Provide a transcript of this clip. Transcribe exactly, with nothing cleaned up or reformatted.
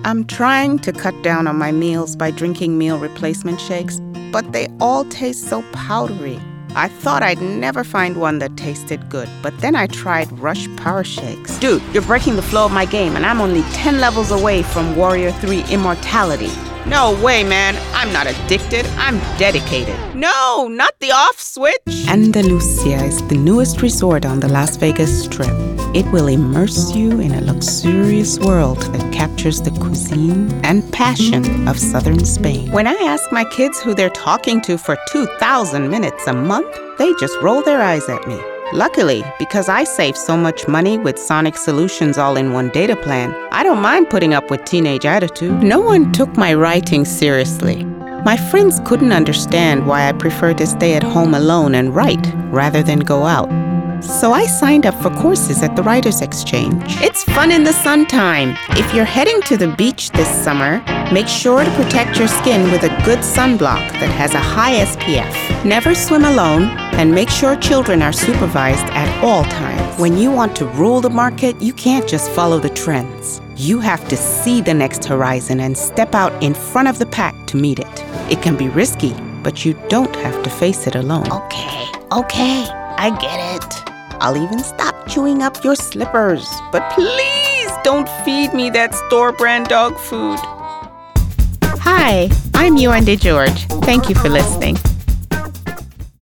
I'm trying to cut down on my meals by drinking meal replacement shakes, but they all taste so powdery. I thought I'd never find one that tasted good, but then I tried Rush Power Shakes. Dude, you're breaking the flow of my game, and I'm only ten levels away from Warrior three Immortality. No way, man. I'm not addicted. I'm dedicated. No, not the off switch. Andalusia is the newest resort on the Las Vegas Strip. It will immerse you in a luxurious world that captures the cuisine and passion of southern Spain. When I ask my kids who they're talking to for two thousand minutes a month, they just roll their eyes at me. Luckily, because I save so much money with Sonic Solutions all-in-one data plan, I don't mind putting up with teenage attitude. No one took my writing seriously. My friends couldn't understand why I prefer to stay at home alone and write rather than go out. So I signed up for courses at the Writers Exchange. It's fun in the sun time. If you're heading to the beach this summer, make sure to protect your skin with a good sunblock that has a high S P F. Never swim alone, and make sure children are supervised at all times. When you want to rule the market, you can't just follow the trends. You have to see the next horizon and step out in front of the pack to meet it. It can be risky, but you don't have to face it alone. Okay, okay, I get it. I'll even stop chewing up your slippers. But please don't feed me that store-brand dog food. Hi, I'm Yuan DeGeorge. Thank you for listening.